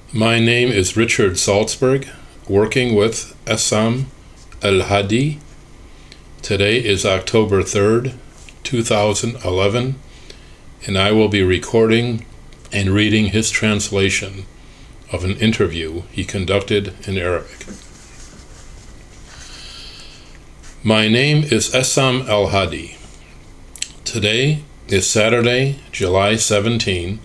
My name is Richard Salzberg, working with Essam El-Hadi. Today is October 3rd, 2011, and I will be recording and reading his translation of an interview he conducted in Arabic. My name is Essam El-Hadi. Today is Saturday, July 17,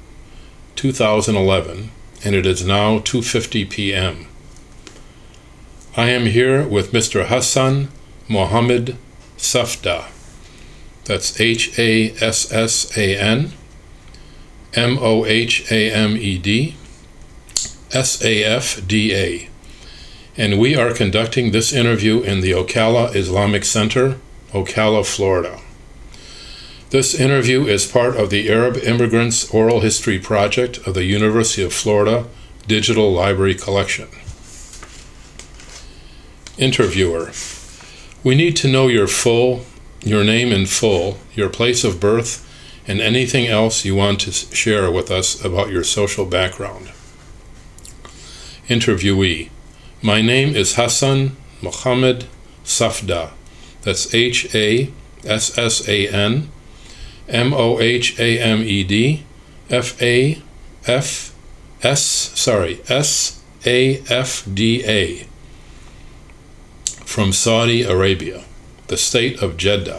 2011, and it is now 2:50 p.m. I am here with Mr. Hassan Mohammed Safda. That's Hassan Mohamed Safda. And we are conducting this interview in the Ocala Islamic Center, Ocala, Florida. This interview is part of the Arab Immigrants Oral History Project of the University of Florida Digital Library Collection. Interviewer: we need to know your name in full, your place of birth, and anything else you want to share with us about your social background. Interviewee: my name is Hassan Mohammed Safda. That's Hassan Mohamed Safda, from Saudi Arabia, the state of Jeddah,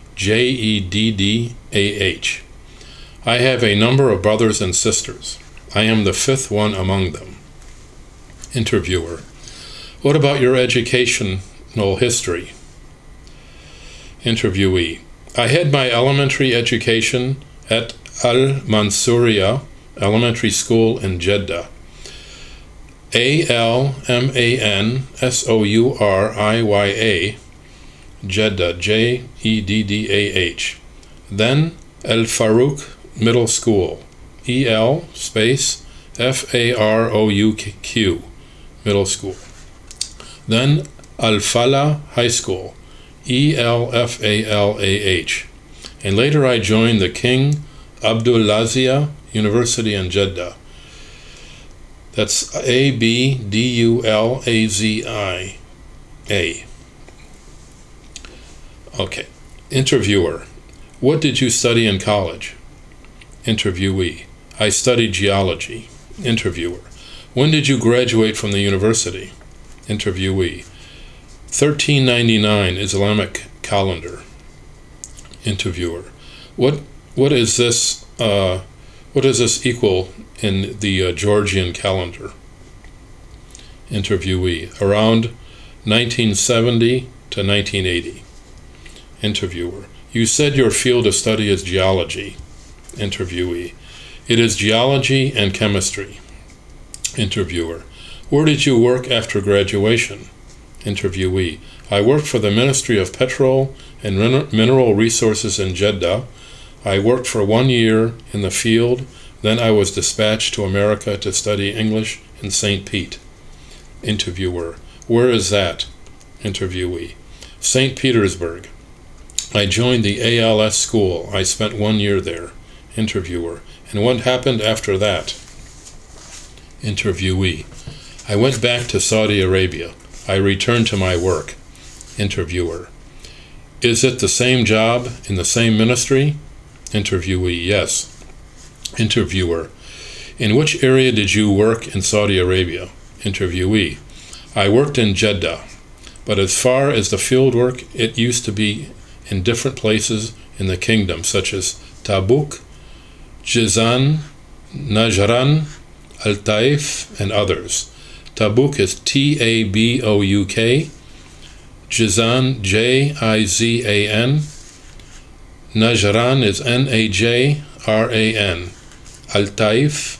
Jeddah. I have a number of brothers and sisters. I am the fifth one among them. Interviewer: what about your educational history? Interviewee: I had my elementary education at Al-Mansuriyah Elementary School in Jeddah, Almansuriya, Jeddah, Jeddah. Then Al-Farouk Middle School, Farouk Middle School. Then Al-Falah High School, Elfalah. And later I joined the King Abdulaziz University in Jeddah. That's Abdulaziz. Okay. Interviewer: what did you study in college? Interviewee: I studied geology. Interviewer: when did you graduate from the university? Interviewee: 1399 Islamic calendar. Interviewer: what is this equal in the Georgian calendar? Interviewee: around 1970 to 1980. Interviewer: you said your field of study is geology. Interviewee: it is geology and chemistry. Interviewer: where did you work after graduation? Interviewee: I worked for the Ministry of Petrol and Mineral Resources in Jeddah. I worked for 1 year in the field, then I was dispatched to America to study English in St. Pete. Interviewer: where is that? Interviewee: St. Petersburg. I joined the ALS school. I spent 1 year there. Interviewer: and what happened after that? Interviewee: I went back to Saudi Arabia. I returned to my work. Interviewer: is it the same job in the same ministry? Interviewee: yes. Interviewer: in which area did you work in Saudi Arabia? Interviewee: I worked in Jeddah, but as far as the field work, it used to be in different places in the kingdom, such as Tabuk, Jizan, Najran, Al-Taif, and others. Tabuk is Tabouk, Jizan, Jizan, Najran is Najran, Al-Taif,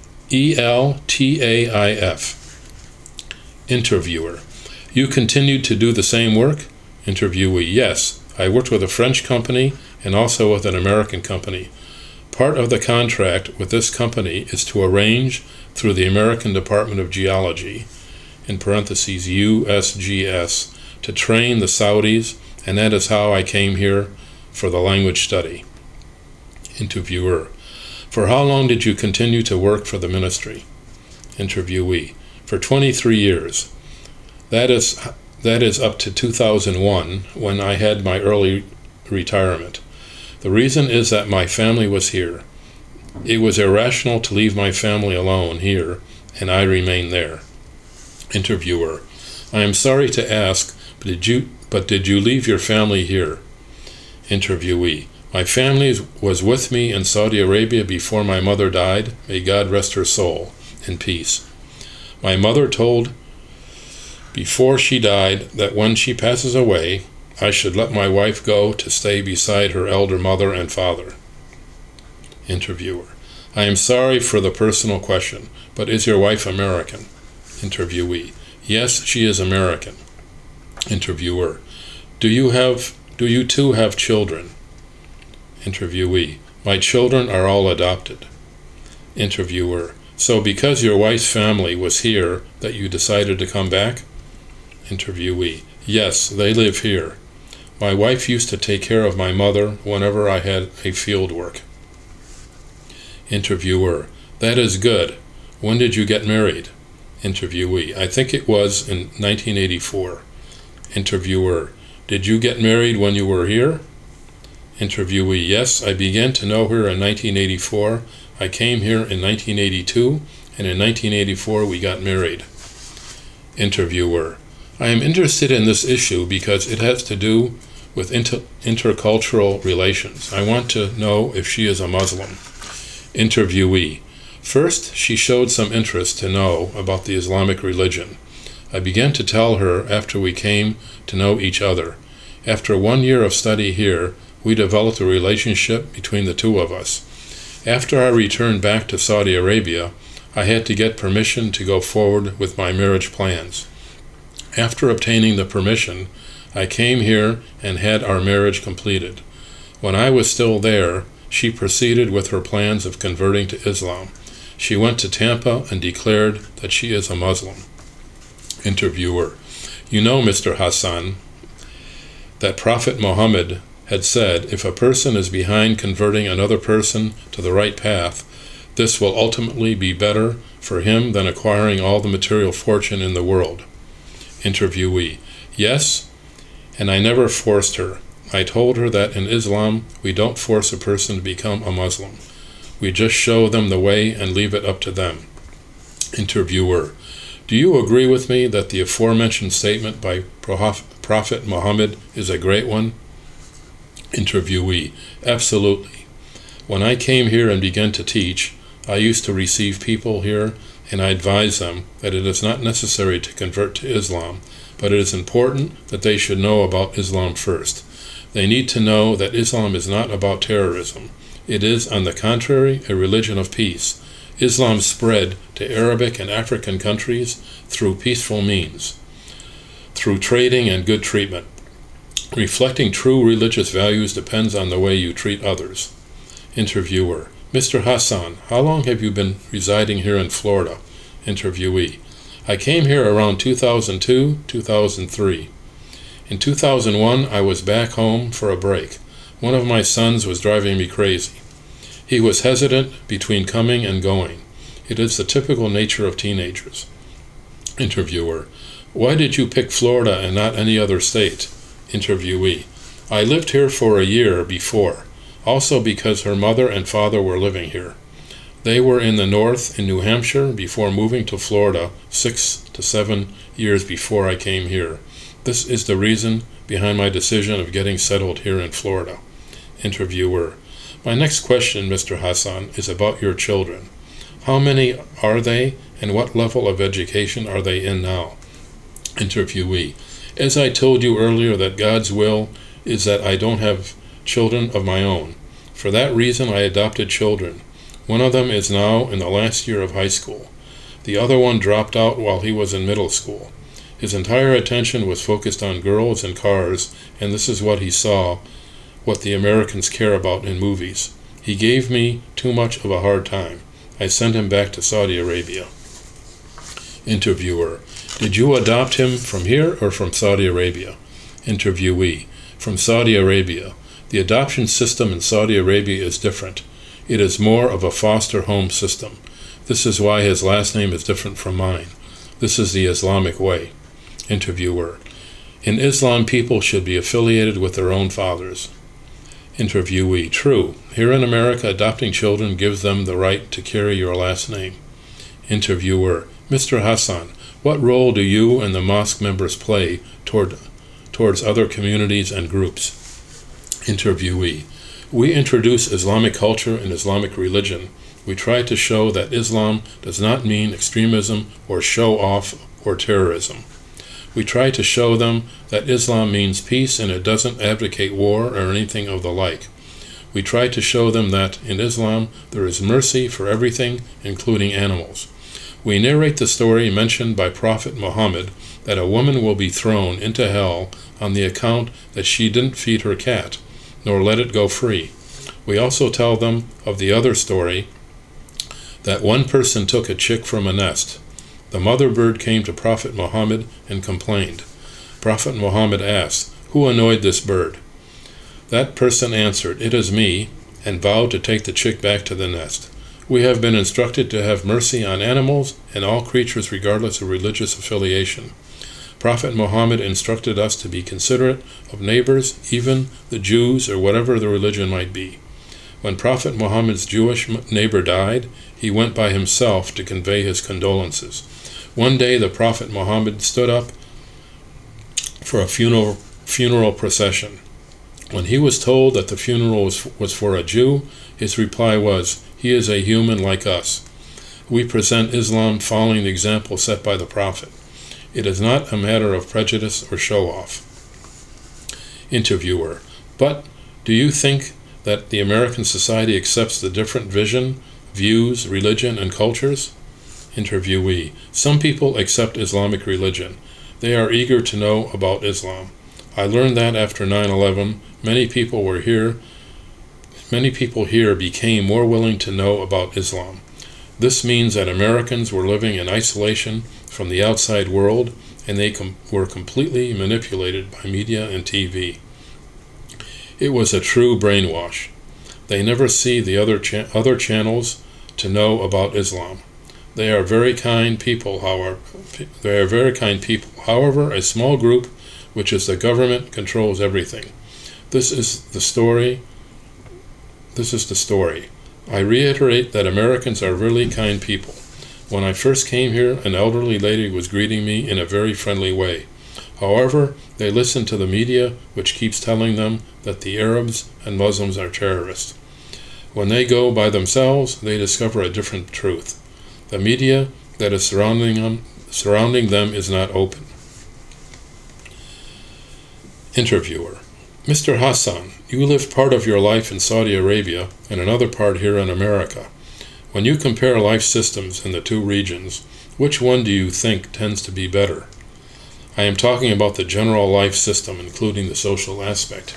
Eltaif. Interviewer: you continued to do the same work? Interviewee: yes. I worked with a French company and also with an American company. Part of the contract with this company is to arrange through the American Department of Geology, in parentheses USGS, to train the Saudis, and that is how I came here for the language study. Interviewer: for how long did you continue to work for the ministry? Interviewee: for 23 years. That is up to 2001, when I had my early retirement. The reason is that my family was here. It was irrational to leave my family alone here, and I remained there. Interviewer: I am sorry to ask, but did you leave your family here? Interviewee: my family was with me in Saudi Arabia before my mother died. May God rest her soul in peace. My mother told before she died that when she passes away, I should let my wife go to stay beside her elder mother and father. Interviewer: I am sorry for the personal question, but is your wife American? Interviewee: yes, she is American. Interviewer: do you two have children? Interviewee: my children are all adopted. Interviewer: so because your wife's family was here that you decided to come back? Interviewee: yes, they live here. My wife used to take care of my mother whenever I had a field work. Interviewer: that is good. When did you get married? Interviewee: I think it was in 1984. Interviewer: did you get married when you were here? Interviewee: yes, I began to know her in 1984. I came here in 1982, and in 1984 we got married. Interviewer: I am interested in this issue because it has to do with intercultural relations. I want to know if she is a Muslim. Interviewee: first, she showed some interest to know about the Islamic religion. I began to tell her after we came to know each other. After 1 year of study here, we developed a relationship between the two of us. After I returned back to Saudi Arabia, I had to get permission to go forward with my marriage plans. After obtaining the permission, I came here and had our marriage completed. When I was still there, she proceeded with her plans of converting to Islam. She went to Tampa and declared that she is a Muslim. Interviewer: you know, Mr. Hassan, that Prophet Muhammad had said, if a person is behind converting another person to the right path, this will ultimately be better for him than acquiring all the material fortune in the world. Interviewee: yes, and I never forced her. I told her that in Islam, we don't force a person to become a Muslim. We just show them the way and leave it up to them. Interviewer: do you agree with me that the aforementioned statement by Prophet Muhammad is a great one? Interviewee: absolutely. When I came here and began to teach, I used to receive people here, and I advised them that it is not necessary to convert to Islam, but it is important that they should know about Islam first. They need to know that Islam is not about terrorism. It is, on the contrary, a religion of peace. Islam spread to Arabic and African countries through peaceful means, through trading and good treatment. Reflecting true religious values depends on the way you treat others. Interviewer: Mr. Hassan, how long have you been residing here in Florida? Interviewee: I came here around 2002, 2003. In 2001, I was back home for a break. One of my sons was driving me crazy. He was hesitant between coming and going. It is the typical nature of teenagers. Interviewer: why did you pick Florida and not any other state? Interviewee: I lived here for a year before, also because her mother and father were living here. They were in the north in New Hampshire before moving to Florida 6 to 7 years before I came here. This is the reason behind my decision of getting settled here in Florida. Interviewer: my next question, Mr. Hassan, is about your children. How many are they, and what level of education are they in now? Interviewee: as I told you earlier that God's will is that I don't have children of my own. For that reason I adopted children. One of them is now in the last year of high school. The other one dropped out while he was in middle school. His entire attention was focused on girls and cars, and this is what he saw, what the Americans care about in movies. He gave me too much of a hard time. I sent him back to Saudi Arabia. Interviewer: did you adopt him from here or from Saudi Arabia? Interviewee: from Saudi Arabia. The adoption system in Saudi Arabia is different. It is more of a foster home system. This is why his last name is different from mine. This is the Islamic way. Interviewer: in Islam, people should be affiliated with their own fathers. Interviewee: true. Here in America, adopting children gives them the right to carry your last name. Interviewer: Mr. Hassan, what role do you and the mosque members play towards other communities and groups? Interviewee: we introduce Islamic culture and Islamic religion. We try to show that Islam does not mean extremism or show-off or terrorism. We try to show them that Islam means peace and it doesn't advocate war or anything of the like. We try to show them that in Islam there is mercy for everything, including animals. We narrate the story mentioned by Prophet Muhammad that a woman will be thrown into hell on the account that she didn't feed her cat, nor let it go free. We also tell them of the other story that one person took a chick from a nest. The mother bird came to Prophet Muhammad and complained. Prophet Muhammad asked, "Who annoyed this bird?" That person answered, "It is me," and vowed to take the chick back to the nest. We have been instructed to have mercy on animals and all creatures regardless of religious affiliation. Prophet Muhammad instructed us to be considerate of neighbors, even the Jews or whatever the religion might be. When Prophet Muhammad's Jewish neighbor died, he went by himself to convey his condolences. One day the Prophet Muhammad stood up for a funeral procession. When he was told that the funeral was for a Jew, his reply was, "He is a human like us." We present Islam following the example set by the Prophet. It is not a matter of prejudice or show-off. Interviewer: but do you think that the American society accepts the different vision, views, religion, and cultures? Interviewee: some people accept Islamic religion. They are eager to know about Islam. I learned that after 9/11, many people here became more willing to know about Islam. This means that Americans were living in isolation from the outside world, and they were completely manipulated by media and TV. It was a true brainwash. They never see the other channels to know about Islam. They are very kind people, however, a small group, which is the government, controls everything. This is the story. I reiterate that Americans are really kind people. When I first came here, an elderly lady was greeting me in a very friendly way. However, they listen to the media, which keeps telling them that the Arabs and Muslims are terrorists. When they go by themselves, they discover a different truth. The media that is surrounding them is not open. Interviewer: Mr. Hassan, you lived part of your life in Saudi Arabia and another part here in America. When you compare life systems in the two regions, which one do you think tends to be better? I am talking about the general life system, including the social aspect.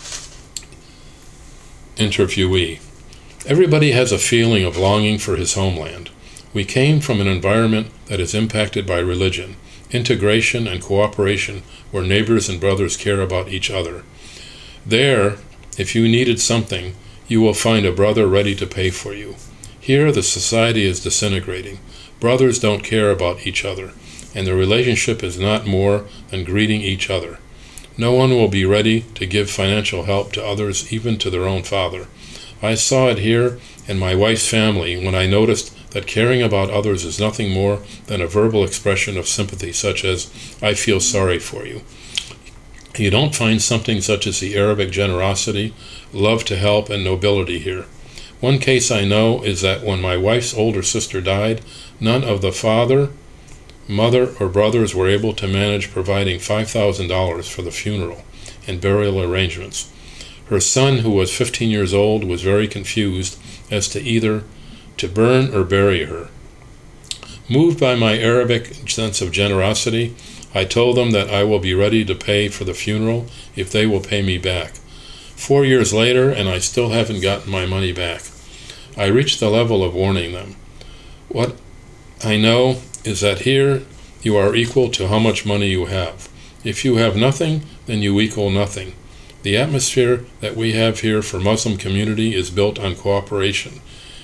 Interviewee: everybody has a feeling of longing for his homeland. We came from an environment that is impacted by religion, integration, and cooperation, where neighbors and brothers care about each other. There, if you needed something, you will find a brother ready to pay for you. Here, the society is disintegrating. Brothers don't care about each other, and the relationship is not more than greeting each other. No one will be ready to give financial help to others, even to their own father. I saw it here in my wife's family when I noticed that caring about others is nothing more than a verbal expression of sympathy, such as, "I feel sorry for you." You don't find something such as the Arabic generosity, love to help, and nobility here. One case I know is that when my wife's older sister died, none of the father, mother, or brothers were able to manage providing $5,000 for the funeral and burial arrangements. Her son, who was 15 years old, was very confused as to either to burn or bury her. Moved by my Arabic sense of generosity, I told them that I will be ready to pay for the funeral if they will pay me back. 4 years later, and I still haven't gotten my money back. I reached the level of warning them. What I know is that here you are equal to how much money you have. If you have nothing, then you equal nothing. The atmosphere that we have here for Muslim community is built on cooperation.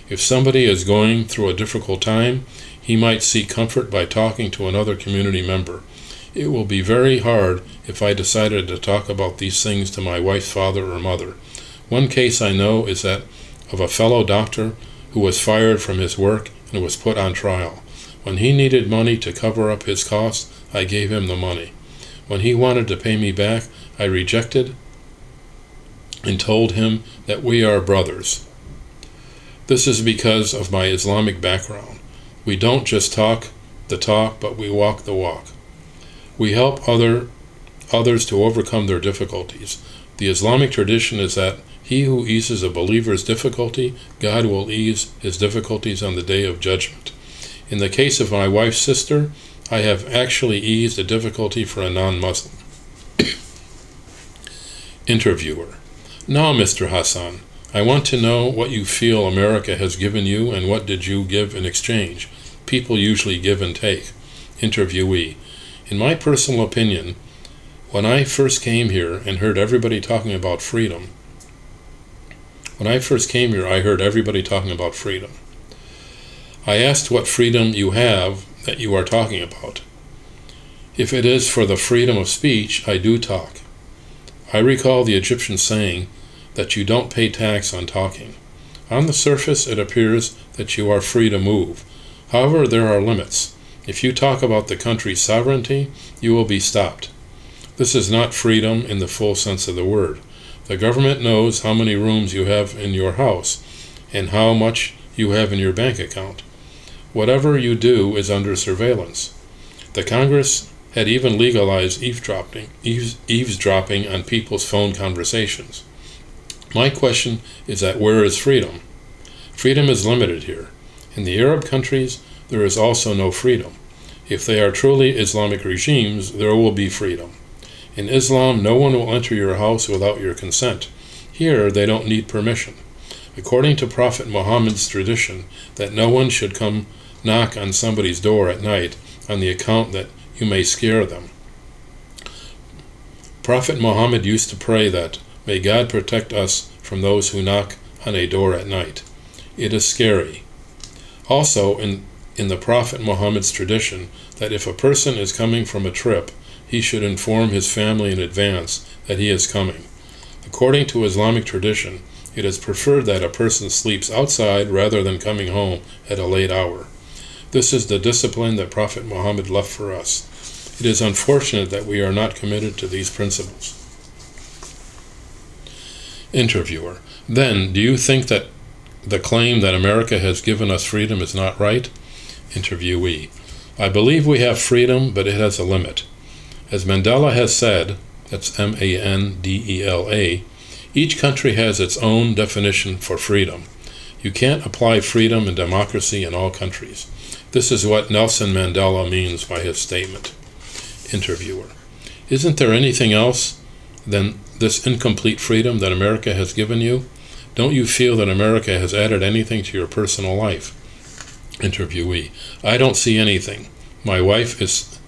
If somebody is going through a difficult time, he might seek comfort by talking to another community member. It will be very hard if I decided to talk about these things to my wife's father or mother. One case I know is that of a fellow doctor who was fired from his work and was put on trial. When he needed money to cover up his costs, I gave him the money. When he wanted to pay me back, I rejected and told him that we are brothers. This is because of my Islamic background. We don't just talk the talk, but we walk the walk. We help others to overcome their difficulties. The Islamic tradition is that he who eases a believer's difficulty, God will ease his difficulties on the day of judgment. In the case of my wife's sister, I have actually eased a difficulty for a non-Muslim. Interviewer: Now, Mr. Hassan, I want to know what you feel America has given you and what did you give in exchange. People usually give and take. Interviewee: In my personal opinion, when I first came here and heard everybody talking about freedom, I asked what freedom you have that you are talking about. If it is for the freedom of speech, I do talk. I recall the Egyptian saying that you don't pay tax on talking. On the surface, it appears that you are free to move. However, there are limits. If you talk about the country's sovereignty, you will be stopped. This is not freedom in the full sense of the word. The government knows how many rooms you have in your house and how much you have in your bank account. Whatever you do is under surveillance. The Congress had even legalized eavesdropping on people's phone conversations. My question is that where is freedom? Freedom is limited here. In the Arab countries, there is also no freedom. If they are truly Islamic regimes, there will be freedom. In Islam, no one will enter your house without your consent. Here, they don't need permission. According to Prophet Muhammad's tradition, that no one should come knock on somebody's door at night on the account that you may scare them. Prophet Muhammad used to pray that, may God protect us from those who knock on a door at night. It is scary. Also, in the Prophet Muhammad's tradition, that if a person is coming from a trip, he should inform his family in advance that he is coming. According to Islamic tradition, it is preferred that a person sleeps outside rather than coming home at a late hour. This is the discipline that Prophet Muhammad left for us. It is unfortunate that we are not committed to these principles. Interviewer: Then, do you think that the claim that America has given us freedom is not right? Interviewee: I believe we have freedom, but it has a limit. As Mandela has said, that's Mandela, each country has its own definition for freedom. You can't apply freedom and democracy in all countries. This is what Nelson Mandela means by his statement. Interviewer: Isn't there anything else than this incomplete freedom that America has given you? Don't you feel that America has added anything to your personal life? Interviewee: I don't see anything. My life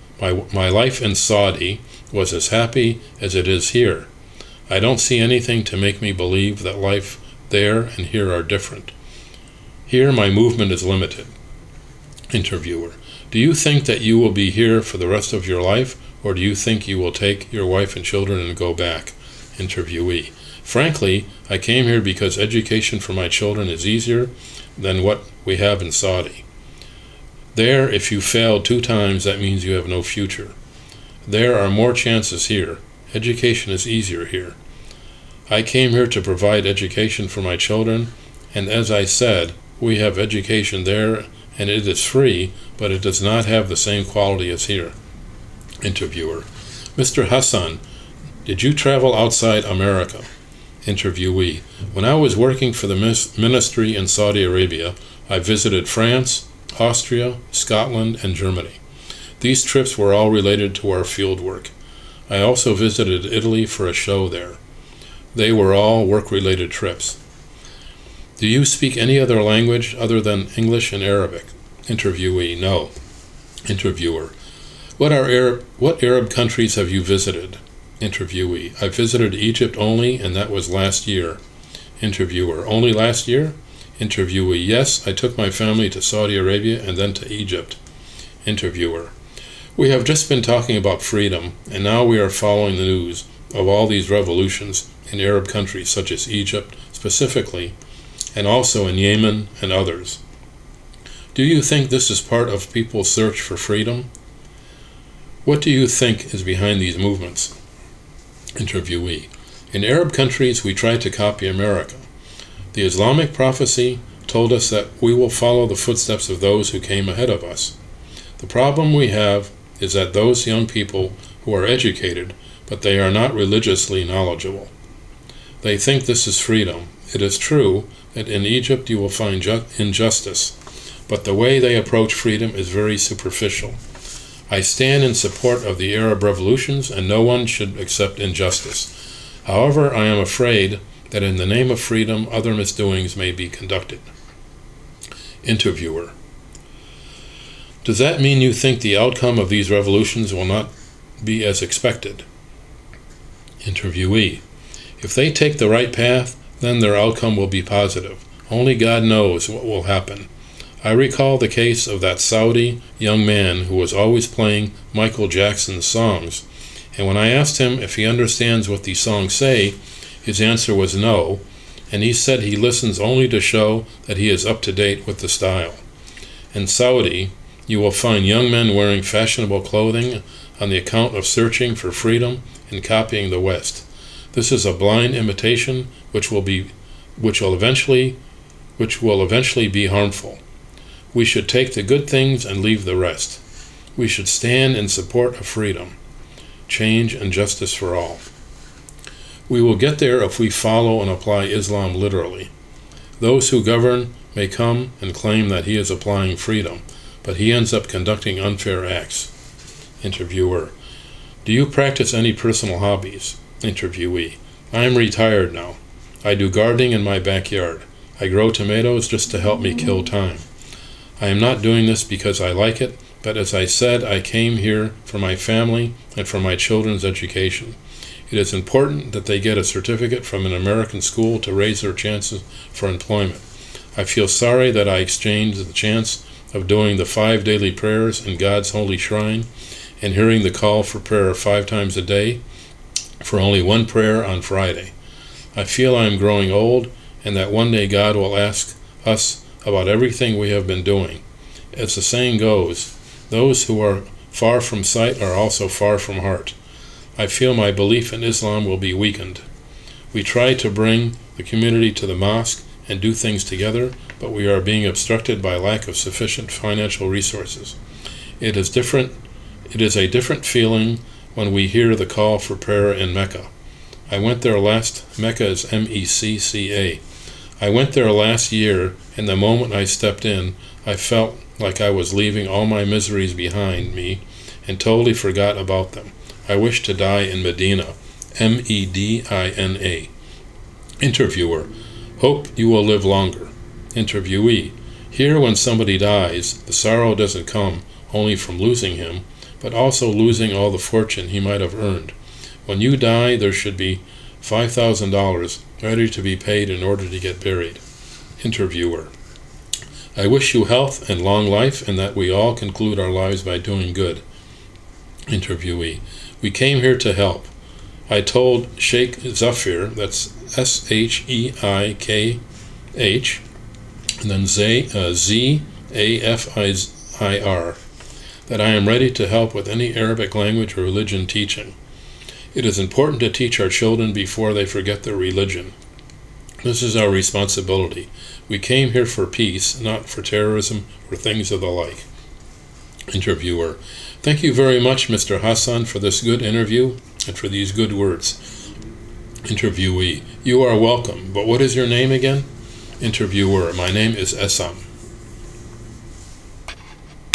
in Saudi was as happy as it is here. I don't see anything to make me believe that life there and here are different. Here my movement is limited. Interviewer: Do you think that you will be here for the rest of your life, or do you think you will take your wife and children and go back? Interviewee: Frankly, I came here because education for my children is easier than what we have in Saudi. There, if you failed 2 times, that means you have no future. There are more chances here. Education is easier here. I came here to provide education for my children, and as I said, we have education there, and it is free, but it does not have the same quality as here. Interviewer: Mr. Hassan, did you travel outside America? Interviewee: When I was working for the ministry in Saudi Arabia, I visited France, Austria, Scotland, and Germany. These trips were all related to our field work. I also visited Italy for a show there. They were all work-related trips. Do you speak any other language other than English and Arabic? Interviewee: No. Interviewer: What Arab countries have you visited? Interviewee: I visited Egypt only, and that was last year. Interviewer: Only last year? Interviewee: Yes, I took my family to Saudi Arabia and then to Egypt. Interviewer: We have just been talking about freedom, and now we are following the news of all these revolutions in Arab countries such as Egypt specifically, and also in Yemen and others. Do you think this is part of people's search for freedom? What do you think is behind these movements? Interviewee: In Arab countries, we try to copy America. The Islamic prophecy told us that we will follow the footsteps of those who came ahead of us. The problem we have is that those young people who are educated, but they are not religiously knowledgeable. They think this is freedom. It is true that in Egypt you will find injustice, but the way they approach freedom is very superficial. I stand in support of the Arab revolutions, and no one should accept injustice. However, I am afraid that in the name of freedom, other misdoings may be conducted. Interviewer: Does that mean you think the outcome of these revolutions will not be as expected? Interviewee: If they take the right path, then their outcome will be positive. Only God knows what will happen. I recall the case of that Saudi young man who was always playing Michael Jackson's songs, and when I asked him if he understands what these songs say, his answer was no, and he said he listens only to show that he is up to date with the style. In Saudi, you will find young men wearing fashionable clothing on the account of searching for freedom and copying the West. This is a blind imitation which will eventually be harmful. We should take the good things and leave the rest. We should stand in support of freedom, change, and justice for all. We will get there if we follow and apply Islam literally. Those who govern may come and claim that he is applying freedom, but he ends up conducting unfair acts. Interviewer: Do you practice any personal hobbies? Interviewee: I am retired now. I do gardening in my backyard. I grow tomatoes just to help me kill time. I am not doing this because I like it, but as I said, I came here for my family and for my children's education. It is important that they get a certificate from an American school to raise their chances for employment. I feel sorry that I exchanged the chance of doing the 5 daily prayers in God's holy shrine and hearing the call for prayer 5 times a day for only 1 prayer on Friday. I feel I am growing old and that one day God will ask us about everything we have been doing. As the saying goes, those who are far from sight are also far from heart. I feel my belief in Islam will be weakened. We try to bring the community to the mosque and do things together, but we are being obstructed by lack of sufficient financial resources. It is a different feeling when we hear the call for prayer in Mecca. I went there last. Mecca is Mecca. I went there last year, and the moment I stepped in, I felt like I was leaving all my miseries behind me and totally forgot about them. I wish to die in Medina. Medina. Interviewer: Hope you will live longer. Interviewee: Here, when somebody dies, the sorrow doesn't come only from losing him, but also losing all the fortune he might have earned. When you die, there should be $5,000 ready to be paid in order to get buried. Interviewer: I wish you health and long life, and that we all conclude our lives by doing good. Interviewee: We came here to help. I told Sheikh Zafir, that's Sheikh, and then Zafir, that I am ready to help with any Arabic language or religion teaching. It is important to teach our children before they forget their religion. This is our responsibility. We came here for peace, not for terrorism or things of the like. Interviewer: Thank you very much, Mr. Hassan, for this good interview and for these good words. Interviewee: You are welcome, but what is your name again? Interviewer: My name is Essam.